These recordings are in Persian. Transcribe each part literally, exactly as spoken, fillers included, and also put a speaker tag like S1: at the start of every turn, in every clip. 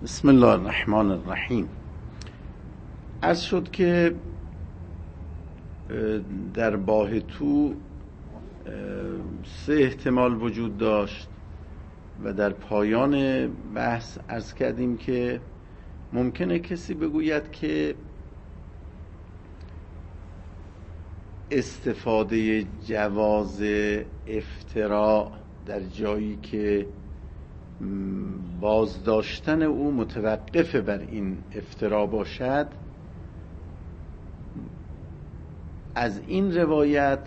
S1: بسم الله الرحمن الرحیم. عرض شد که در باهتو سه احتمال وجود داشت و در پایان بحث عرض کردیم که ممکنه کسی بگوید که استفاده جواز افتراء در جایی که بازداشتن او متوقف بر این افتراء باشد، از این روایت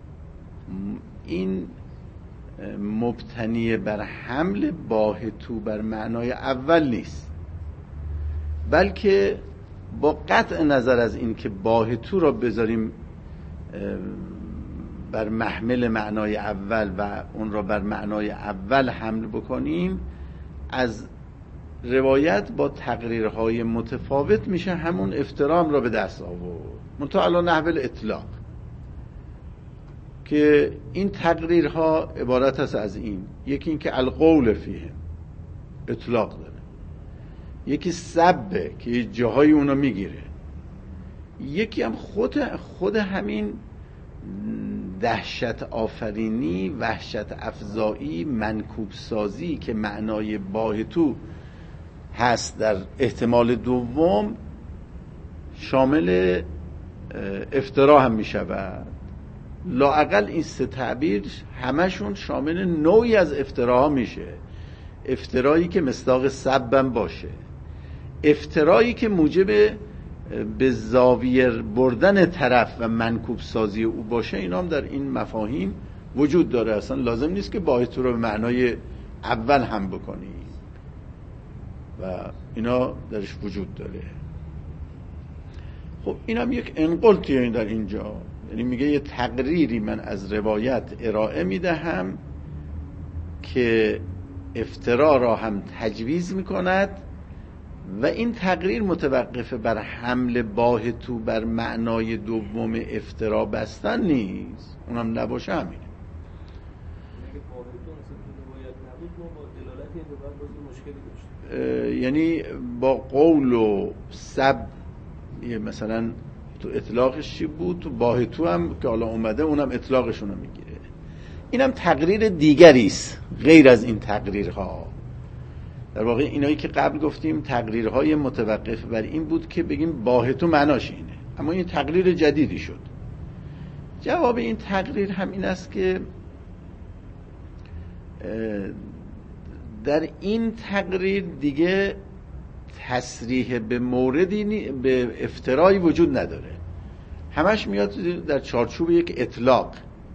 S1: این مبتنی بر حمل باهتو بر معنای اول نیست، بلکه با قطع نظر از این که باهتو را بذاریم بر محمل معنای اول و اون را بر معنای اول حمل بکنیم، از روایت با تقریرهای متفاوت میشه همون افترام را به دست آورد، منتها علی نحو الاطلاق، که این تقریرها عبارت است از این: یکی این که القول فیه اطلاق داره، یکی سبه که جاهای اونو میگیره، یکی هم خود خود همین دهشت آفرینی، وحشت افزایی، منکوب سازی که معنای باهتو هست در احتمال دوم، شامل افترا هم می شود. لااقل این سه تعبیر همشون شامل نوعی از افتراها میشه. افترایی که مصداق سبم باشه، افترایی که موجب به زاویه بردن طرف و منکوب سازی او باشه، اینا هم در این مفاهیم وجود داره. اصلا لازم نیست که باهتو رو به معنای اول هم بکنی و اینا درش وجود داره. خب این هم یک انقلتیه در اینجا، یعنی میگه یه تقریری من از روایت ارائه میدهم که افترا را هم تجویز میکند و این تقریر متوقف بر حمل باهتو بر معنای دوم افترا بستن نیست. اونم نباشه همینه. یعنی با قول و سب مثلا تو اطلاقش چی بود، تو باهتو هم که حالا اومده اونم اطلاقشون رو میگیره. اینم تقریر دیگری است غیر از این تقریرها. در واقع اینایی که قبل گفتیم تقریرهای متوقف بر این بود که بگیم باهتو معناش اینه، اما این تقریر جدیدی شد. جواب این تقریر هم این است که در این تقریر دیگه تصریح به موردی به افترایی وجود نداره، همش میاد در چارچوب یک اطلاق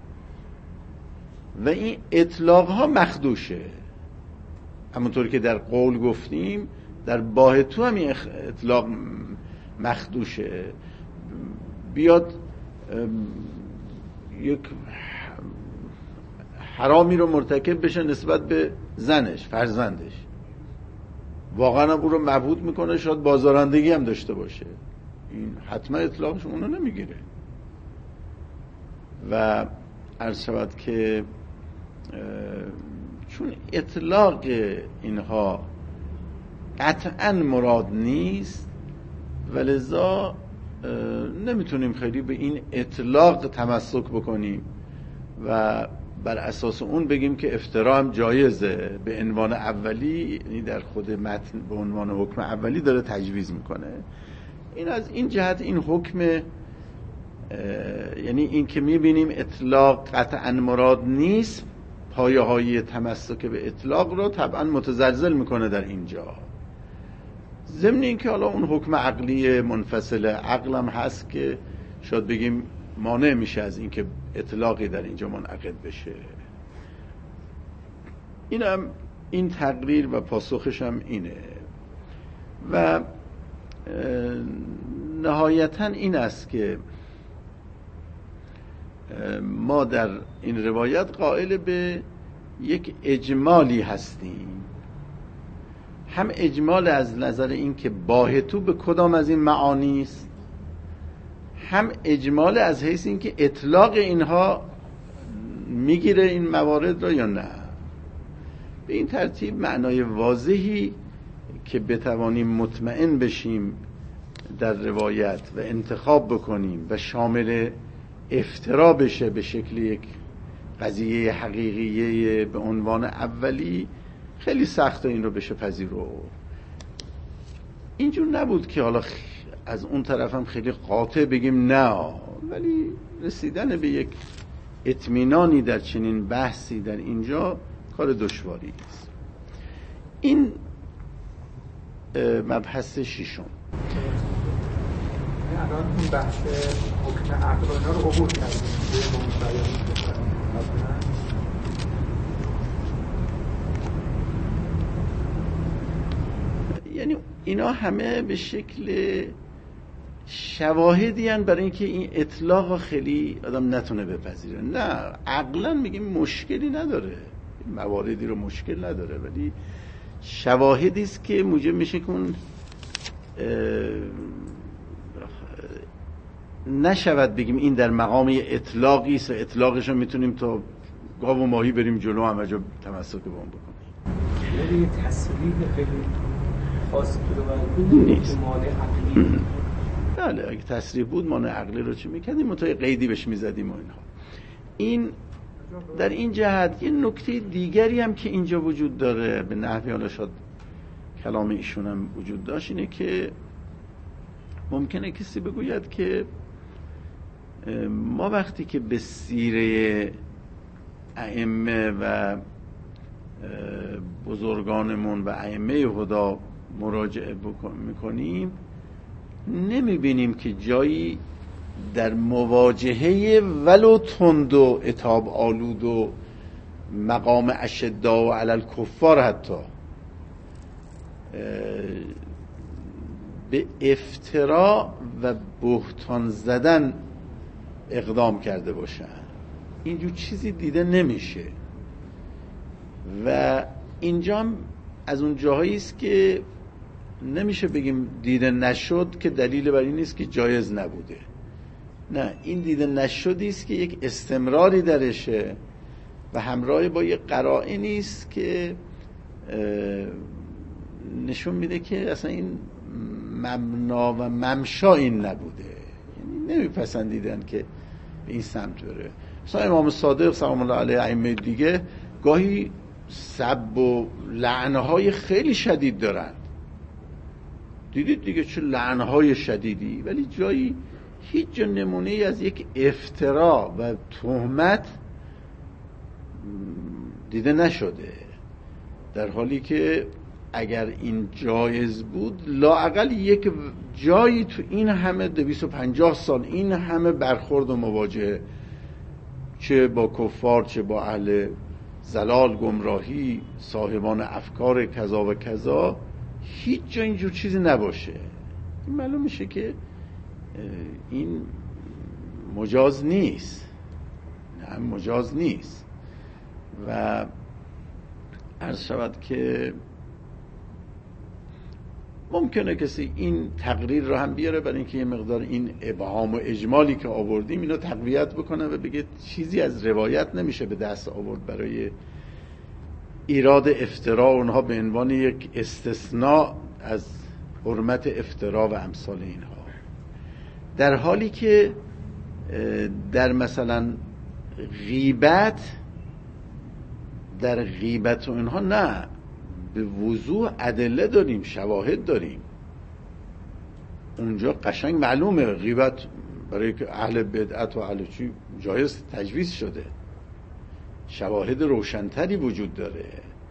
S1: و این اطلاق ها مخدوشه. همونطور که در قول گفتیم در باهتو هم این اطلاق مخدوشه. بیاد یک حرامی رو مرتکب بشه نسبت به زنش، فرزندش، واقعا او رو مبهوت میکنه، شاید بازارندگی هم داشته باشه، این حتما اطلاقش اونو نمیگیره. و عرض شود که چون اطلاق اینها قطعا مراد نیست، ولذا نمیتونیم خیلی به این اطلاق تمسک بکنیم و بر اساس اون بگیم که افترا هم جایزه. به عنوان اولی، یعنی در خود متن به عنوان حکم اولی داره تجویز میکنه. این از این جهت این حکم، یعنی این که میبینیم اطلاق قطعا مراد نیست، پایه های تمسک به اطلاق رو طبعا متزلزل میکنه در اینجا. ضمن این که حالا اون حکم عقلی منفصل عقل هم هست که شاید بگیم مانع میشه از این که اطلاقی در اینجا منعقد بشه. این هم این تقریر و پاسخش هم اینه. و نهایتا این است که ما در این روایت قائل به یک اجمالی هستیم، هم اجمال از نظر این که باهتو به کدام از این معانی است، هم اجمال از حیث این که اطلاق اینها میگیره این موارد را یا نه. به این ترتیب معنای واضحی که بتوانیم مطمئن بشیم در روایت و انتخاب بکنیم و شامل افترا بشه به شکل یک قضیه حقیقیه به عنوان اولی، خیلی سخته این رو بشه پذیرو. اینجور نبود که حالا از اون طرف هم خیلی قاطع بگیم نه، ولی رسیدن به یک اطمینانی در چنین بحثی در اینجا کار دشواری است. این مبحث ششم.
S2: الان این بحث حکم عقل و اینا رو عبور کردیم.
S1: یعنی اینا همه به شکل شواهدی هن برای اینکه این اطلاق خیلی آدم نتونه بپذیره. نه، عقلا میگیم مشکلی نداره، مواردی رو مشکل نداره، ولی شواهدی است که موجب میشه که اون نشود بگیم این در مقام اطلاقی است و اطلاقش رو میتونیم تا گاو و ماهی بریم جلو همه جا تمسک به اون بکنیم.
S2: یعنی تصریح خیلی خاصی که رو
S1: نیست.
S2: مانع عقلی.
S1: بله، اگه تصریح بود مانع عقلی رو چی میکردیم؟ متای قیدی بهش میزدیم و اینها. این در این جهت یه نکته دیگری هم که اینجا وجود داره، به نحوی حالا شاید کلام ایشون هم وجود داشت، اینه که ممکنه کسی بگوید که ما وقتی که به سیره ائمه و بزرگانمون و ائمه هدا مراجعه میکنیم، نمیبینیم که جایی در مواجهه ولو تند و عتاب آلود و مقام اشداء و علی الکفار حتی به افترا و بهتان زدن اقدام کرده باشن. اینجور چیزی دیده نمیشه و اینجا هم از اون جاهایی است که نمیشه بگیم دیده نشد که دلیل بر این نیست که جایز نبوده. نه، این دیده نشدی است که یک استمراری درشه و همراه با یک قرائنی است که نشون میده که اصلا این مبنا و ممشا این نبوده، یعنی نمیپسندیدن که به این سمت بره. مثلا امام صادق سلام الله علیه، ائمه دیگه گاهی سب و لعنهای خیلی شدید دارن، دیدید دیگه چه لعنهای شدیدی، ولی جایی هیچ جا نمونه ای از یک افترا و تهمت دیده نشده، در حالی که اگر این جایز بود لااقل یک جایی تو این همه دویست و پنجاه سال این همه برخورد و مواجهه، چه با کفار چه با اهل ضلال گمراهی صاحبان افکار کذا و کذا، هیچ جا اینجور چیزی نباشه. این معلوم میشه که این مجاز نیست، نه مجاز نیست. و عرض شود که ممکنه کسی این تقریر رو هم بیاره برای اینکه یه مقدار این ابهام و اجمالی که آوردیم اینو تقویت بکنه و بگه چیزی از روایت نمیشه به دست آورد برای ایراد افترا اونها به عنوان یک استثناء از حرمت افترا و امثال اینها، در حالی که در مثلا غیبت در غیبت و اینها نه، به وضوح ادله داریم، شواهد داریم. اونجا قشنگ معلومه غیبت برای که اهل بدعت و اهل چی جایز تجویز شده، شواهد روشنتری وجود داره.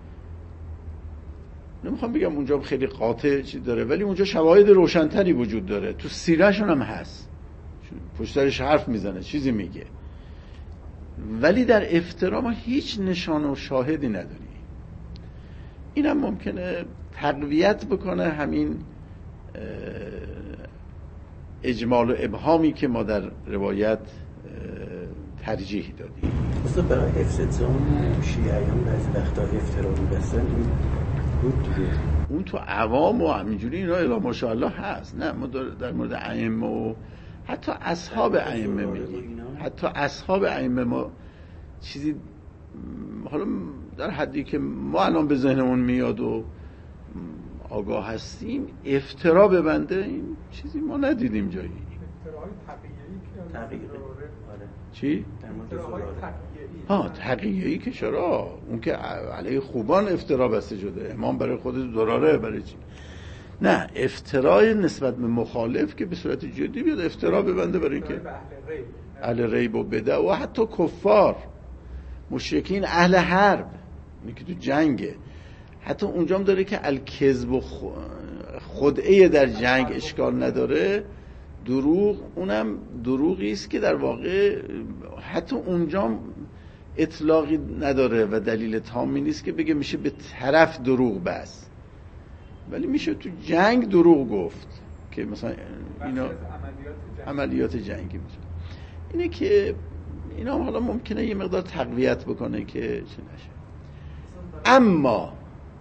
S1: نمیخوام بگم اونجا خیلی قاطع چی داره، ولی اونجا شواهد روشنتری وجود داره، تو سیرهشون هم هست، پشت سرش حرف میزنه چیزی میگه، ولی در افترا ما هیچ نشانه و شاهدی نداریم. اینم ممکنه تقویت بکنه همین اجمال و ابهامی که ما در روایت ترجیح دادیم.
S3: مثلا برای حفظ جان شیعیان بعضی وقتا افترا می‌بستن، این بود دیگه.
S1: اون تو عوام و همینجوری اینا الا ماشاءالله هست. نه، ما در مورد ائمه و حتی اصحاب ائمه میگیم، حتی اصحاب ائمه ما چیزی حالا در حدی که ما الان به ذهنمون میاد و آگاه هستیم افترا ببنده این چیزی ما ندیدیم جایی.
S2: افتراهای تقیه‌ای که
S1: چی؟
S2: افتراهای تقیه‌ای
S1: ها تقیه‌ای که چرا؟ اون که علیه خوبان افترا بسته شده، امام برای خود ضراره برای چی؟ نه، افترای نسبت به مخالف که به صورت جدی بیاد افترا ببنده برای اینکه اهل ریب و بدع و حتی کفار مشرکین اهل حرب، اینی که تو جنگه، حتی اونجام داره که الکذب و خدعه در جنگ اشکال نداره، دروغ اونم دروغی است که در واقع حتی اونجام اطلاقی نداره و دلیل تامی نیست که بگه میشه به طرف دروغ بس، ولی میشه تو جنگ دروغ گفت که مثلا اینا عملیات جنگی میشه. اینه که اینا هم حالا ممکنه یه مقدار تقویت بکنه که چه نشه. اما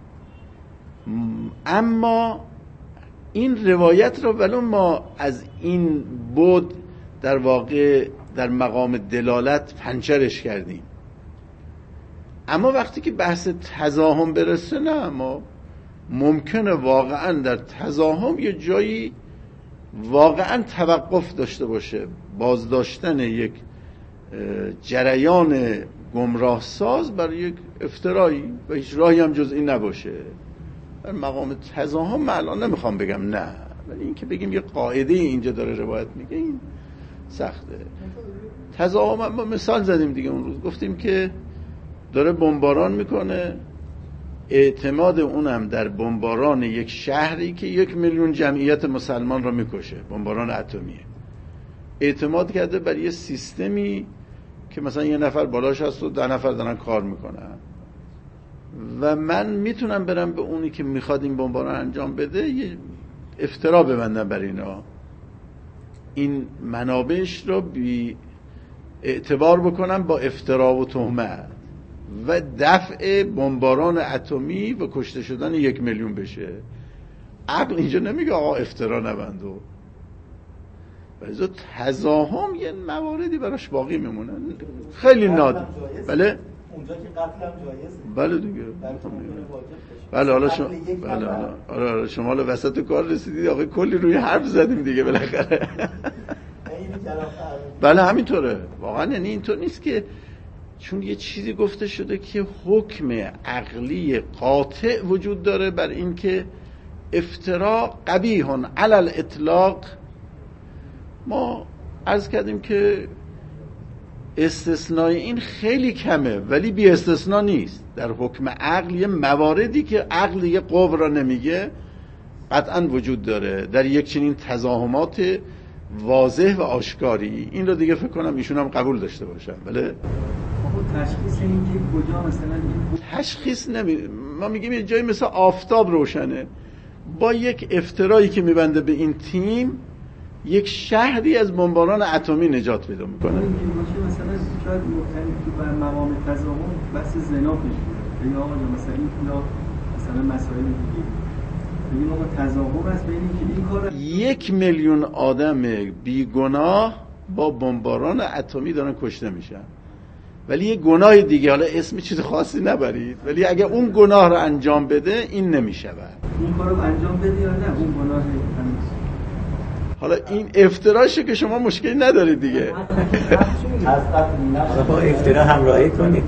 S1: اما این روایت رو ولو ما از این بود در واقع در مقام دلالت پنچرش کردیم، اما وقتی که بحث تزاحم برسه نه، ما ممکنه واقعا در تزاحم یه جایی واقعا توقف داشته باشه، بازداشتن یک جریان گمراه ساز برای یک افترایی و هیچ راهی هم جز این نباشه. در مقام تزاحم من الان نمیخوام بگم نه، ولی این که بگیم یه قاعده اینجا داره روایت میگه این سخته. تزاحم ما مثال زدیم دیگه اون روز، گفتیم که داره بمباران میکنه، اعتماد اونم در بمباران یک شهری که یک میلیون جمعیت مسلمان را میکشه، بمباران اتمیه، اعتماد کرده بر یه سیستمی که مثلا یه نفر بالاش هست و ده نفر دارن کار میکنن و من میتونم برم به اونی که میخواد این بمباران انجام بده یه افترا ببندم بر اینا، این منابعش رو بی اعتبار بکنم با افترا و تهمت و دفع بمباران اتمی و کشته شدن یک میلیون بشه. عقل اینجا نمیگه آقا افترا نبندو، ولی تزاحم یه مواردی براش باقی میمونه خیلی نادر. بله
S3: اونجا که قتل هم جایزه.
S1: بله دیگه. بله حالا شما بله حالا آره شما حالا وسط کار رسیدید آقا کلی روی حرف زدیم دیگه بالاخره. بله همینطوره واقعا، یعنی اینطور نیست که چون یه چیزی گفته شده که حکم عقلی قاطع وجود داره بر این که افترا قبیح علی الاطلاق. ما عرض کردیم که استثنای این خیلی کمه ولی بی استثنا نیست. در حکم عقل یه مواردی که عقل یه قوم را نمیگه قطعا وجود داره در یک چنین تزاحمات واضح و آشکاری. این رو دیگه فکر کنم ایشون هم قبول داشته باشن. بله
S3: تشخیص این که کجا مثلا این
S1: تشخیص نمی ما میگیم یه جایی مثل آفتاب روشنه، با یک افترایی که میبنده به این تیم یک شهری از بمباران اتمی نجات پیدا میکنه.
S3: این باشه مثلا شاید مختلف تو بر مقام تزاحم بحث زنا پیش میاد یا مثلا این مثلا مسائل دیگه ببین آقا تزاحم است بین اینکه این کار
S1: یک میلیون آدم بیگناه با بمباران اتمی دارن کشته میشن، ولی یه گناه دیگه حالا اسم چیز خاصی نبرید ولی اگه اون گناه رو انجام بده این نمیشه.
S3: اون کارو انجام بده یا نه اون گناه
S1: حالا این افتراشه که شما مشکلی ندارید دیگه.
S3: با افترا همراهی کنید.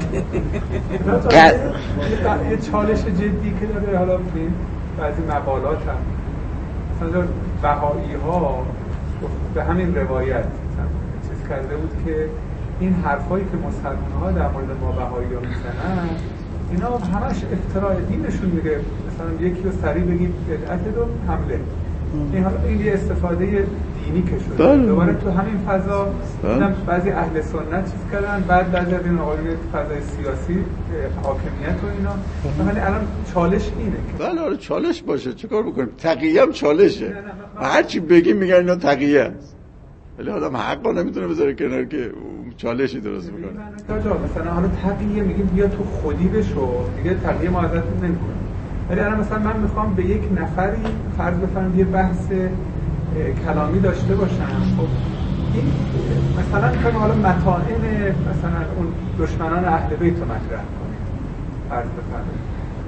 S2: یه چالش جدی که داره حالا بعضی مقالات هم مثلا بهایی ها به همین روایت چیز کرده بود که این حرفایی که مسلمان ها در مورد ما بهایی ها میزنن اینا همش افترای دینشون میگه. مثلا یکی رو سریع بگید بدعت رو حمله، این حالا این یه استفاده دینی که شده
S1: بله.
S2: دوباره تو همین فضا دیدم بعضی اهل سنت چیز کردن، بعد بعضی از این آقایون فضای سیاسی حاکمیت و اینا. ولی الان چالش اینه که
S1: بله آره چالش باشه چیکار بکنیم، تقیه هم چالشه. هر چی بگیم میگن اینا تقیه است ولی آدم حقا نمیتونه بذاره کنار که چالشی درست بکنه.
S2: مثلا حالا تقیه میگیم بیا تو خودی بشو دیگه، تقیه ما ازت نمیکنه. ولی الان مثلا من میخوام به یک نفری فرض بفرمایید یه بحث کلامی داشته باشم، خب این مثلا میخوایم حالا مطاعن مثلا اون دشمنان اهل بیت رو مطرح کنیم فرض بفرمایید،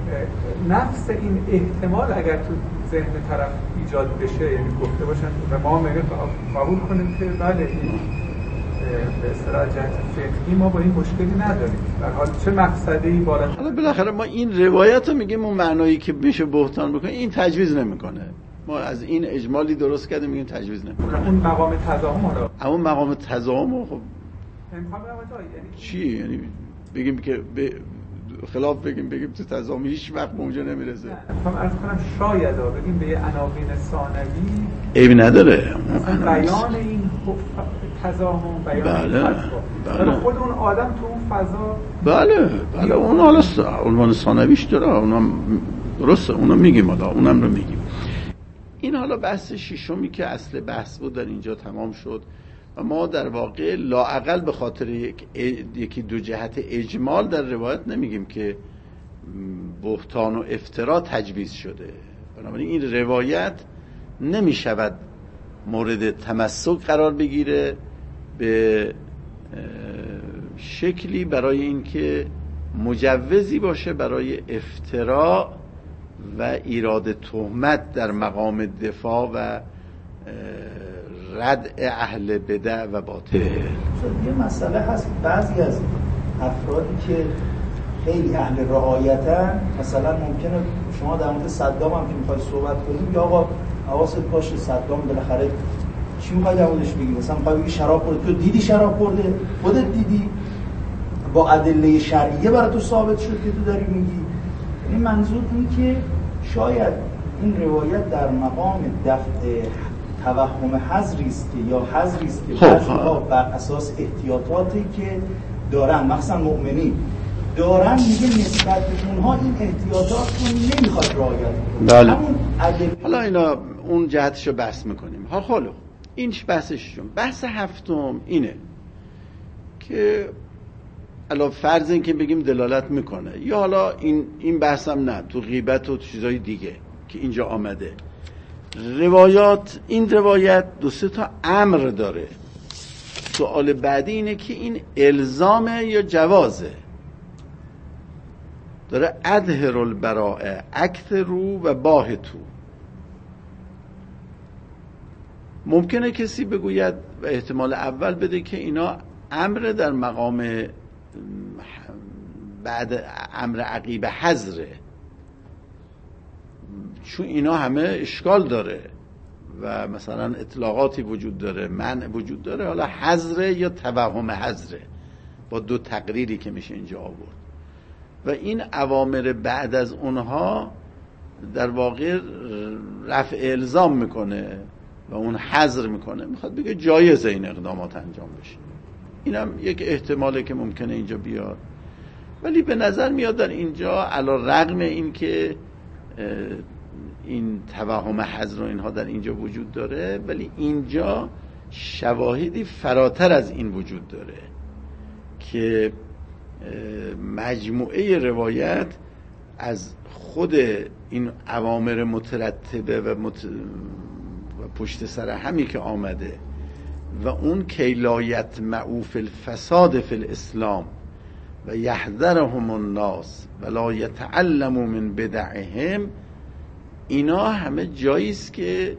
S2: نفس این احتمال اگر تو ذهن طرف ایجاد بشه، یعنی گفته باشن و ما هم قبول کنیم که بله این به اصطلاح جهت فقهی ما با این مشکلی نداریم، در حال چه مقصدی بالا.
S1: حالا بالاخره ما این روایت رو میگیم اون معنایی که میشه بهتان بکنه این تجویز نمیکنه. ما از این اجمالی درست کردیم میگیم تجویز نمیکنه.
S2: اون مقام تضاهم حالا
S1: اون مقام تضاهم خب
S2: یعنی
S1: چی؟ یعنی بگیم که ب... خلاف بگیم بگیم تو تضاهم هیچ وقت به اونجا نمیرسه.
S2: میخوام عرض کنم شاید بگیم به عناوین ثانوی
S1: عیبی نداره
S2: بیان این تضاهم، بیان
S1: بله
S2: بله خود اون آدم تو اون فضا
S1: بله بله اون حالا عنوان ثانویش داره، اونم درسته، اونم میگیم، حالا اونم رو میگیم. این حالا بحث ششمی که اصل بحث بود در اینجا تمام شد و ما در واقع لااقل به خاطر یک یکی دو جهت اجمال در روایت نمیگیم که بهتان و افترا تجویز شده. بنابراین این روایت نمیشود مورد تمسک قرار بگیره به شکلی برای اینکه مجوزی باشه برای افترا و ایراد تهمت در مقام دفاع و رد اهل بدع و باطل.
S4: یه مسئله هست، بعضی از افرادی که خیلی اهل رعایتن، مثلا ممکنه شما در مورد صدام هم که میخوای صحبت کنیم یا آقا حواست باشه صدام بالاخره چی میخوای در موردش بگی؟ مثلا میخوای بگی شراب خورده، تو دیدی شراب خورده؟ خودت دیدی؟ با ادله شرعیه برای تو ثابت شد که تو داری میگی. این منظور این که شاید این روایت در مقام دفع توهم حذری است که یا حذری است که بعضی‌ها بر اساس احتیاطاتی که دارن، مثلا مؤمنین دارن، میگه نسبت به اونها این احتیاطات رو نمیخواد رعایت کنه.
S1: بله.
S4: همون عدل...
S1: حالا اینا اون جهتشو بحث میکنیم. ها خالو این بحثشون. بحث هفتم اینه که علاوه فرض این که بگیم دلالت میکنه یا حالا این این بحثم نه تو غیبت و چیزای دیگه که اینجا آمده روایات، این روایت دو سه تا امر داره. سوال بعدی اینه که این الزامه یا جوازه. داره اظهر البراءه اکثروا و باهتوا. ممکنه کسی بگوید و احتمال اول بده که اینا امر در مقام بعد امر عقیب حذره، چون اینا همه اشکال داره و مثلا اطلاقاتی وجود داره، منع وجود داره، حالا حذره یا توهم حذره با دو تقریری که میشه اینجا آورد. و این اوامر بعد از اونها در واقع رفع الزام میکنه و اون حذر میکنه، میخواد بگه جایزه این اقدامات انجام بشه. اینم یک احتماله که ممکنه اینجا بیاد. ولی به نظر میاد در اینجا علی رغم این که این توهم حذر و اینها در اینجا وجود داره، ولی اینجا شواهدی فراتر از این وجود داره که مجموعه روایت از خود این اوامر مترتبه و, مت... و پشت سر همی که آمده و اون کیلایت معوف الفساد فی الاسلام و یحذرهم الناس و لا یتعلموا من بدعهم، اینا همه جاییست که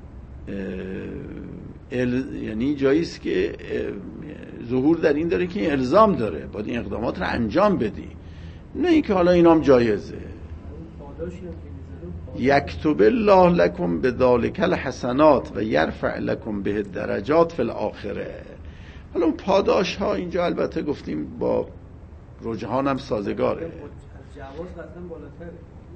S1: ال... یعنی جاییست که ظهور در این داره که این الزام داره باید این اقدامات رو انجام بدی، نه اینکه حالا اینام جایزه. یکتب الله لکم بذالک الحسنات و یرفع لکم به درجات فی الاخره. حالا اون پاداش ها اینجا البته گفتیم با رجحان هم سازگاره.
S3: جواز قطعا بالاتره.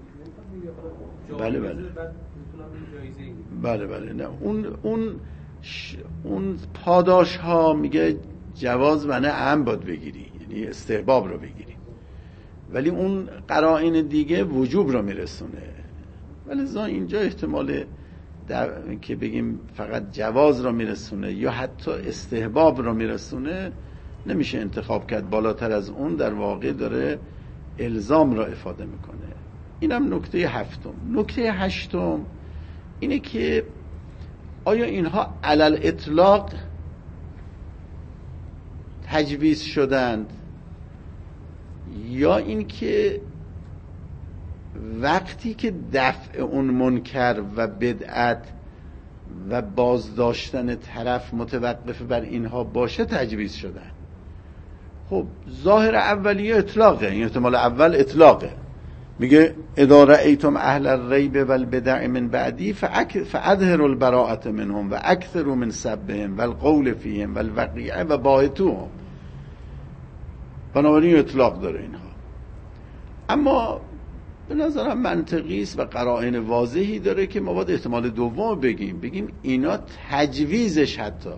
S1: بله بله بله بله نه اون اون ش... اون پاداش ها میگه جواز و نه هم باید بگیری، یعنی استحباب رو بگیری، ولی اون قرائن دیگه وجوب رو میرسونه. ولی زا اینجا احتمال در... که بگیم فقط جواز رو میرسونه یا حتی استحباب رو میرسونه نمیشه انتخاب کرد. بالاتر از اون در واقع داره الزام را افاده میکنه. اینم نکته هفتم. نکته هشتم اینه که آیا اینها علل اطلاق تجویز شدند یا اینکه وقتی که دفع اون منکر و بدعت و بازداشتن طرف متوقف بر اینها باشه تجویز شدن. خب ظاهر اولیه اطلاقه، این احتمال اول اطلاقه، میگه اذا رأیتم اهل الریب والبدع من بعدی فاظهروا البراءة منهم و اکثروا من سبهم والقول فیهم والوقیعه و باهتوهم. بنابراین اطلاق داره اینها. اما به نظرم منطقی است و قرائن واضحی داره که ما باید احتمال دوم بگیم بگیم اینا تجویزش حتی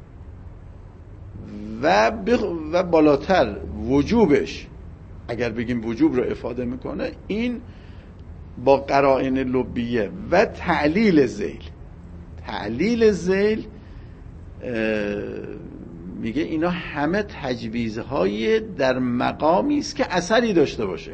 S1: و بخ... و بالاتر وجوبش، اگر بگیم وجوب رو افاده میکنه، این با قرائن لبیه و تعلیل ذیل. تعلیل ذیل میگه اینا همه تجویزهای در مقامی است که اثری داشته باشه،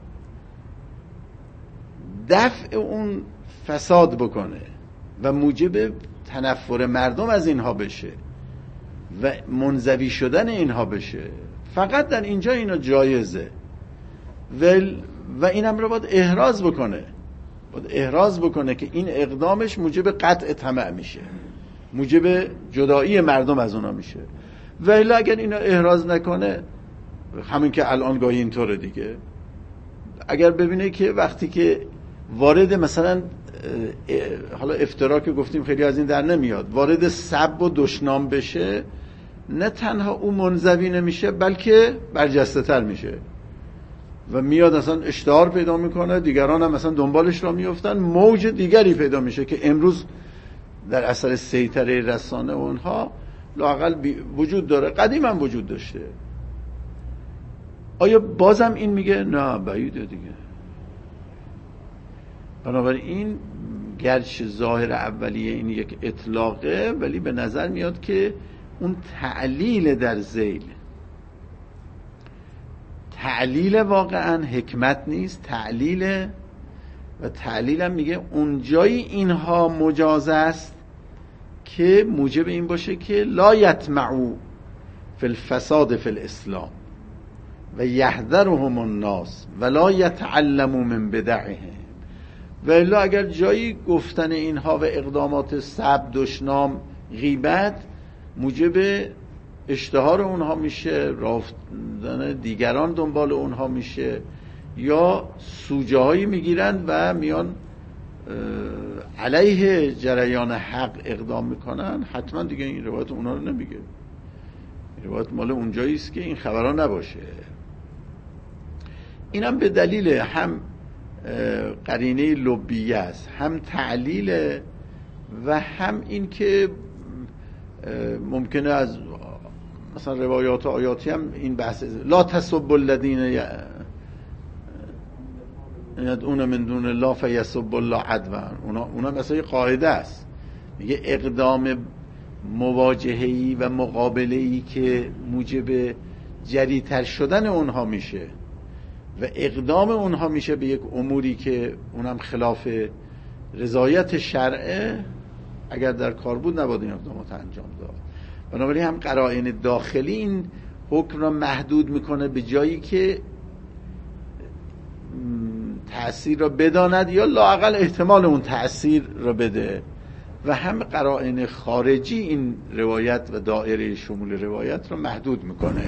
S1: دفع اون فساد بکنه و موجب تنفر مردم از اینها بشه و منزوی شدن اینها بشه. فقط در اینجا اینا جایزه و و اینم رو باید احراز بکنه، باید احراز بکنه که این اقدامش موجب قطع طمع میشه، موجب جدایی مردم از اونا میشه. و الا اگر اینا احراز نکنه، همین که الان گاهی اینطوره دیگه، اگر ببینه که وقتی که وارد مثلا حالا افترا که گفتیم خیلی از این در نمیاد، وارد سب و دشنام بشه، نه تنها اون منزوی نمیشه بلکه برجسته تر میشه و میاد اصلا اشتهار پیدا میکنه، دیگران هم مثلا دنبالش را میفتن، موج دیگری پیدا میشه که امروز در اثر سیطره رسانه اونها لااقل وجود داره، قدیما وجود داشته. آیا بازم این میگه نه بعیده دیگه؟ بنابراین گرچه ظاهر اولیه این یک اطلاقه، ولی به نظر میاد که اون تعلیل در ذیل، تعلیل واقعا حکمت نیست، تعلیل و تعلیل هم میگه اونجایی اینها مجاز است که موجب این باشه که لا یطمعوا فی الفساد فی الاسلام و یحذرهم الناس ولا یتعلموا من بدعهم. و الا اگر جایی گفتن اینها و اقدامات سب، دشنام، غیبت موجب اشتهار اونها میشه، رافتن دیگران دنبال اونها میشه، یا سوجه هایی میگیرن و میان علیه جریان حق اقدام میکنن، حتما دیگه این روایت اونا رو نمیگه. این روایت مال اونجایی است که این خبرها نباشه. اینم به دلیل هم قرینه لبیه است، هم تعلیل و هم این که ممکنه از مثلا روایات و آیاتی هم این بحث لا تسبوا الذین یدعون من دون الله فیسبوا الله عدوا، اونا اونا مثلا قاعده است، میگه اقدام مواجهه‌ای و مقابله‌ای که موجب جریتر شدن اونها میشه و اقدام اونها میشه به یک اموری که اونم خلاف رضایت شرعه، اگر در کار بود نباید این اقدامات انجام داد. بنابراین هم قرائن داخلی این حکم را محدود میکنه به جایی که تأثیر را بداند یا لااقل احتمال اون تأثیر را بده، و هم قرائن خارجی این روایت و دایره شمول روایت را محدود میکنه.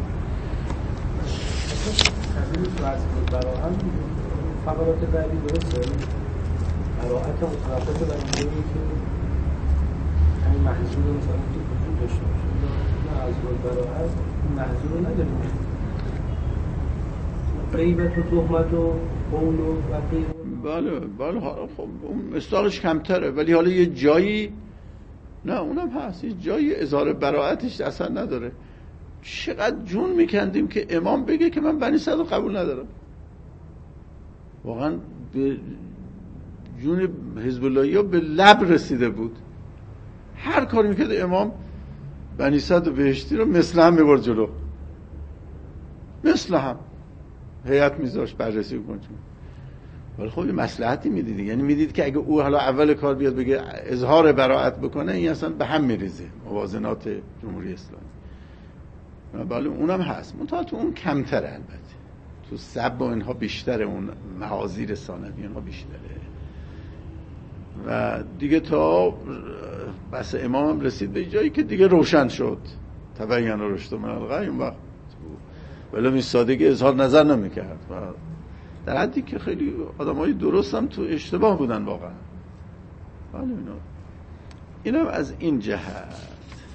S3: فقرات بعدی درسته قرائت متوقف بر اینجایی که همین محضور مثلا تو وجود داشته باشه، نه از براعت محضور رو نداریم، غیبت و تهمت و قول و وقیع.
S1: بله بله خب اون مستاقش کمتره، ولی حالا یه جایی نه اونم هست، یه جایی اظهار براعتش اصلا نداره. چقدر جون میکندیم که امام بگه که من بنی صدر قبول ندارم. واقعا به جون حزب اللهی ها به لب رسیده بود، هر کاری میکرد امام بنی صدر بهشتی رو مثل هم میبرد جلو، مثل هم هیئت میذاشت بررسی کنه. ولی خب یه مصلحتی میدید، یعنی میدید که اگه او حالا اول کار بیاد بگه اظهار براعت بکنه، این اصلا به هم میریزه موازنات جمهوری اسلامی. بله اونم هست، منتها تو اون کمتره، البته تو سب و اینها بیشتره، اون محاذیر ثانوی اینها بیشتره. و دیگه تا بس امام هم رسید به جایی که دیگه روشن شد تبین رشد من الغی، اون وقت ولی این سادگی اظهار نظر نمیکرد و در حدی که خیلی آدمای درست هم تو اشتباه بودن واقعا. ولی اینا اینم از این جهت.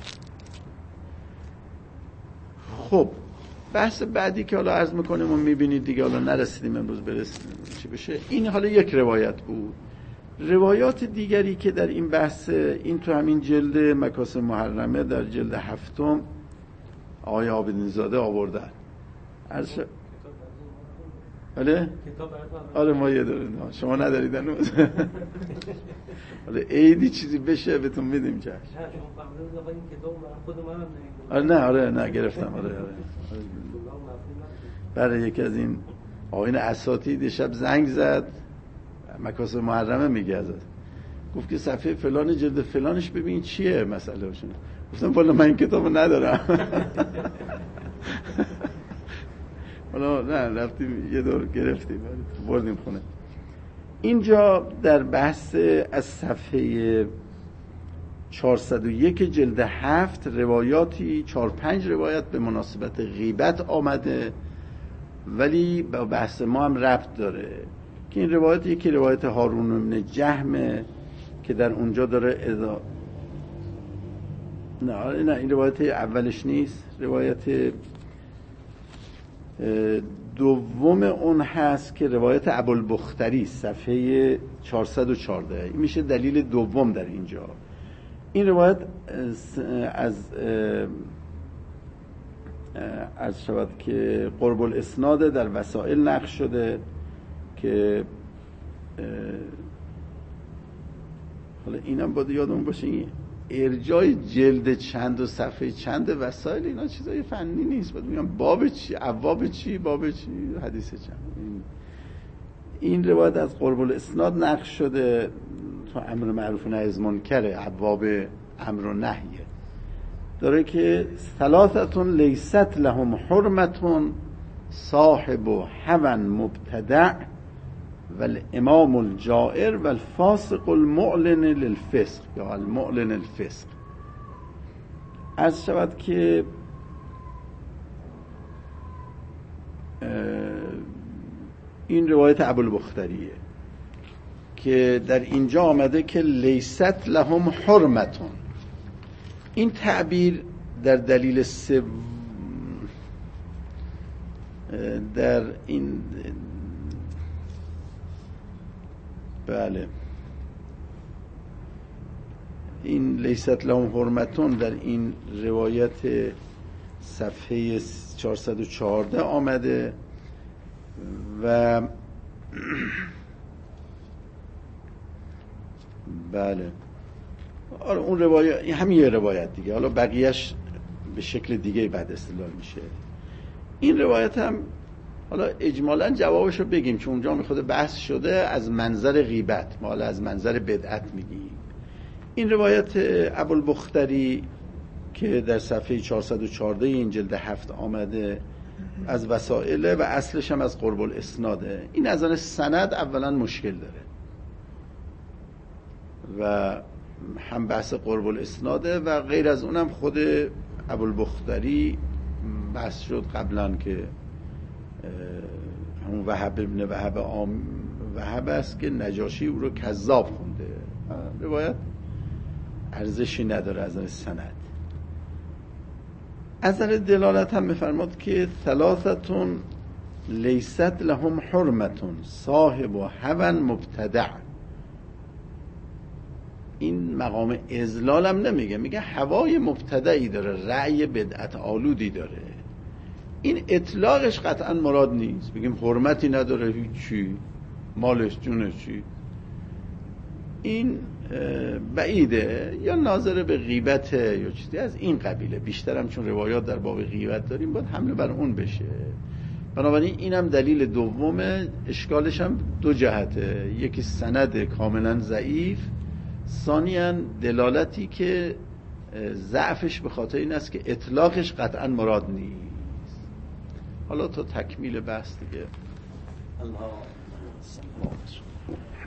S1: خب بحث بعدی که حالا عرض میکنیم و میبینید دیگه، حالا نرسیدیم امروز برسیم چی بشه، این حالا یک روایت بود. روایات دیگری که در این بحث، این تو همین جلد مکاسب محرمه در جلد هفتم آقای عابدین زاده آوردن. عرض شد بله؟ آره ما یه داریم، شما ندارید هنوز. حالا عیدی چیزی بشه بهتون میدیم جشن. آره نه آره نه گرفتم. آره آره برای یکی از این آقایون اساتید شب زنگ زد، مکاسب محرمه میگه ازت، گفت که صفحه فلان جلد فلانش ببین چیه مسئله باشونه. گفتم والا من این کتابو ندارم. حالا نه رفتیم یه دور گرفتیم بردیم خونه. اینجا در بحث از صفحه چهارصد و یک جلد هفت روایاتی چهار پنج روایت به مناسبت غیبت آمده، ولی با بحث ما هم ربط داره که این روایت یکی روایت هارون بن جهمه که در اونجا داره ادا... نه نه این روایت اولش نیست، روایت دوم اون هست که روایت ابوالبختری صفحه چهارصد و چهارده، این میشه دلیل دوم در اینجا. این روایت از از شود که قرب الاسناد در وسائل نقل شده که حالا اینم باید یادمون باشه این ارجاع جلد چند و صفحه چند وسائل اینا چیزای فنی نیست، باید میگم باب چی، ابواب چی، باب چی، حدیث چند. این, این روایت از قرب الاسناد نقل شده تو امر معروف و نهی از منکر، ابواب امر و نهیه، داره که ثلاثتون لیست لهم حرمتون صاحب و هوى مبتدع و الامام الجائر و الفاسق المعلن للفسق یا المعلن الفسق. عرض شود که این روایت ابوالبختریه که در اینجا آمده که لیست لهم حرمتون. این تعبیر در دلیل سوم در این بله این لیست لهم حرمتون در این روایت صفحه چهارصد و چهارده آمده و بله آره اون روایت همین یه روایت دیگه، حالا بقیهش به شکل دیگه بعد استدلال میشه. این روایت هم حالا اجمالاً جوابشو بگیم چون اونجا میخواد بحث شده از منظر غیبت، ما حالا از منظر بدعت میگیم. این روایت ابوالبختری که در صفحه چهارصد و چهارده این جلد هفت آمده از وسائل و اصلش هم از قرب الاسناده. این از آن سند اولا مشکل داره و هم بحث قرب الاسناده و غیر از اونم خود ابوالبختری بحث شد قبلا که همون وهب ابن وهب آم وهب است که نجاشی او رو کذاب خونده. روایت ارزشی نداره از نظر سند. از نظر دلالت هم می‌فرماد که ثلاثتون لیست لهم حرمتون صاحب و هوى مبتدع. این مقام اذلال هم نمیگه، میگه هوای مبتدعی داره، رأی بدعت آلودی داره. این اطلاقش قطعا مراد نیست، بگیم حرمتی نداره هیچی، مالش جونش چی، این بعیده یا ناظر به غیبت یا چیزی از این قبیله. بیشترم چون روایات در باب غیبت داریم باید حمله بر اون بشه. بنابراین اینم دلیل دومه. اشکالش هم دو جهته، یکی سند کاملا ضعیف، ثانیاً دلالتی که ضعفش به خاطر این است که اطلاقش قطعا مراد نیست. حالا تا تکمیل بحث دیگه
S4: الله